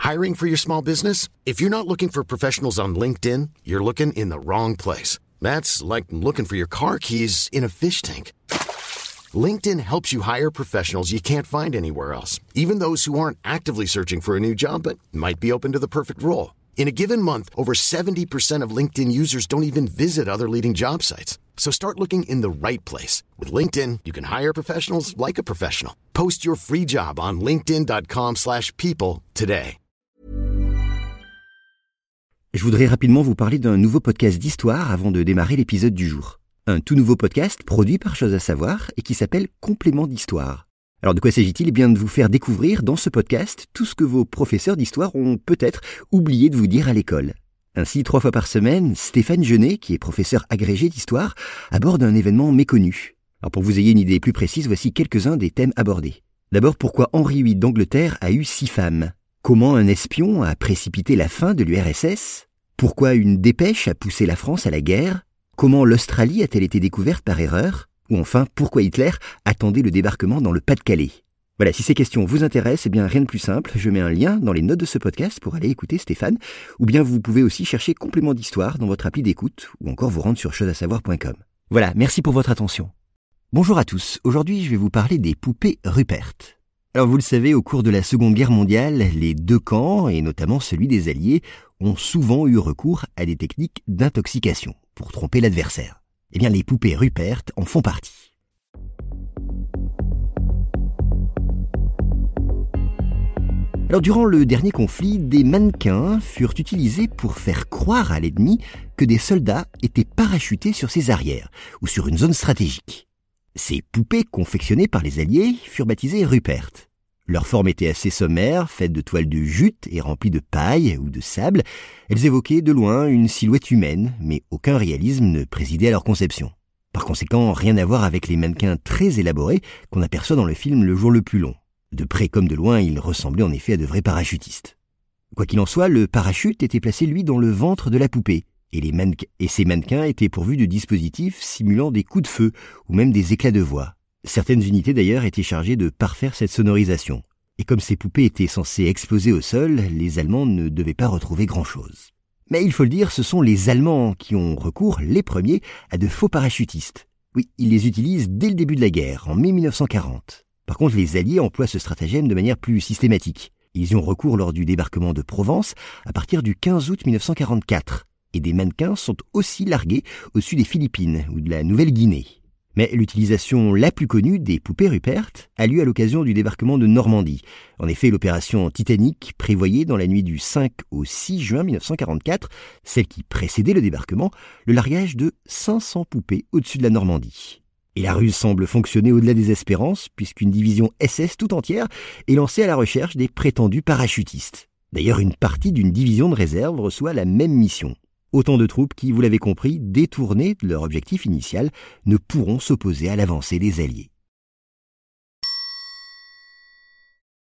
Hiring for your small business? If you're not looking for professionals on LinkedIn, you're looking in the wrong place. That's like looking for your car keys in a fish tank. LinkedIn helps you hire professionals you can't find anywhere else, even those who aren't actively searching for a new job but might be open to the perfect role. In a given month, over 70% of LinkedIn users don't even visit other leading job sites. So start looking in the right place. With LinkedIn, you can hire professionals like a professional. Post your free job on linkedin.com/people today. Je voudrais rapidement vous parler d'un nouveau podcast d'histoire avant de démarrer l'épisode du jour. Un tout nouveau podcast produit par Chose à savoir et qui s'appelle Complément d'histoire. Alors de quoi s'agit-il ? Eh bien de vous faire découvrir dans ce podcast tout ce que vos professeurs d'histoire ont peut-être oublié de vous dire à l'école. Ainsi, 3 fois par semaine, Stéphane Genet, qui est professeur agrégé d'histoire, aborde un événement méconnu. Alors pour que vous ayez une idée plus précise, voici quelques-uns des thèmes abordés. D'abord, pourquoi Henri VIII d'Angleterre a eu 6 femmes ? Comment un espion a précipité la fin de l'URSS ? Pourquoi une dépêche a poussé la France à la guerre ? Comment l'Australie a-t-elle été découverte par erreur ? Ou enfin, pourquoi Hitler attendait le débarquement dans le Pas-de-Calais ? Voilà, si ces questions vous intéressent, eh bien rien de plus simple, je mets un lien dans les notes de ce podcast pour aller écouter Stéphane, ou bien vous pouvez aussi chercher Complément d'histoire dans votre appli d'écoute, ou encore vous rendre sur choseasavoir.com. Voilà, merci pour votre attention. Bonjour à tous, aujourd'hui je vais vous parler des poupées Rupert. Alors vous le savez, au cours de la Seconde Guerre mondiale, les deux camps, et notamment celui des Alliés, ont souvent eu recours à des techniques d'intoxication pour tromper l'adversaire. Eh bien, les poupées Rupert en font partie. Alors, durant le dernier conflit, des mannequins furent utilisés pour faire croire à l'ennemi que des soldats étaient parachutés sur ses arrières ou sur une zone stratégique. Ces poupées confectionnées par les Alliés furent baptisées Rupert. Leur forme était assez sommaire, faite de toiles de jute et remplies de paille ou de sable. Elles évoquaient de loin une silhouette humaine, mais aucun réalisme ne présidait à leur conception. Par conséquent, rien à voir avec les mannequins très élaborés qu'on aperçoit dans le film Le Jour le plus long. De près comme de loin, ils ressemblaient en effet à de vrais parachutistes. Quoi qu'il en soit, le parachute était placé lui dans le ventre de la poupée, et ces mannequins étaient pourvus de dispositifs simulant des coups de feu ou même des éclats de voix. Certaines unités d'ailleurs étaient chargées de parfaire cette sonorisation. Et comme ces poupées étaient censées exploser au sol, les Allemands ne devaient pas retrouver grand-chose. Mais il faut le dire, ce sont les Allemands qui ont recours, les premiers, à de faux parachutistes. Oui, ils les utilisent dès le début de la guerre, en mai 1940. Par contre, les Alliés emploient ce stratagème de manière plus systématique. Ils y ont recours lors du débarquement de Provence à partir du 15 août 1944. Et des mannequins sont aussi largués au-dessus des Philippines ou de la Nouvelle-Guinée. Mais l'utilisation la plus connue des poupées Rupert a lieu à l'occasion du débarquement de Normandie. En effet, l'opération Titanic prévoyait dans la nuit du 5 au 6 juin 1944, celle qui précédait le débarquement, le largage de 500 poupées au-dessus de la Normandie. Et la ruse semble fonctionner au-delà des espérances, puisqu'une division SS tout entière est lancée à la recherche des prétendus parachutistes. D'ailleurs, une partie d'une division de réserve reçoit la même mission. Autant de troupes qui, vous l'avez compris, détournées de leur objectif initial, ne pourront s'opposer à l'avancée des Alliés.